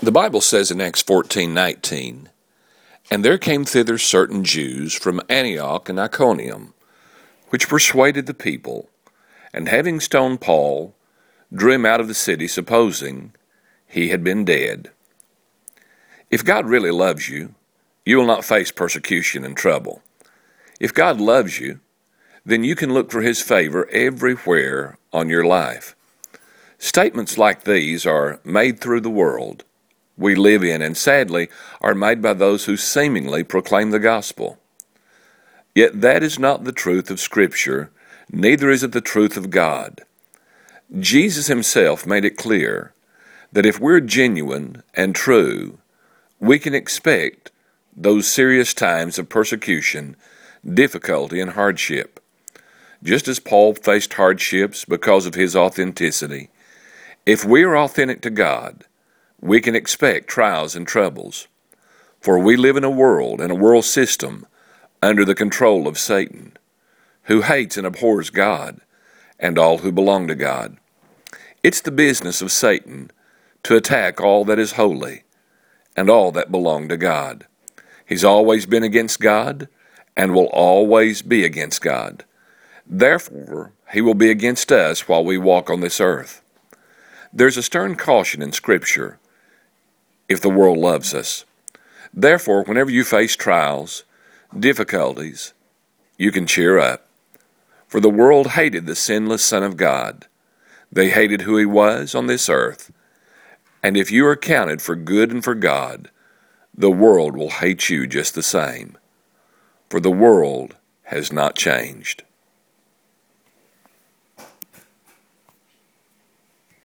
The Bible says in Acts 14:19, "And there came thither certain Jews from Antioch and Iconium, which persuaded the people, and having stoned Paul, drew him out of the city, supposing he had been dead." If God really loves you, you will not face persecution and trouble. If God loves you, then you can look for His favor everywhere on your life. Statements like these are made through the world we live in, and sadly are made by those who seemingly proclaim the gospel. Yet that is not the truth of Scripture, neither is it the truth of God. Jesus Himself made it clear that if we're genuine and true, we can expect those serious times of persecution, difficulty, and hardship. Just as Paul faced hardships because of his authenticity, if we are authentic to God, we can expect trials and troubles. For we live in a world and a world system under the control of Satan, who hates and abhors God and all who belong to God. It's the business of Satan to attack all that is holy and all that belong to God. He's always been against God and will always be against God. Therefore, he will be against us while we walk on this earth. There's a stern caution in Scripture if the world loves us. Therefore, whenever you face trials, difficulties, you can cheer up. For the world hated the sinless Son of God. They hated who He was on this earth. And if you are counted for good and for God, the world will hate you just the same. For the world has not changed.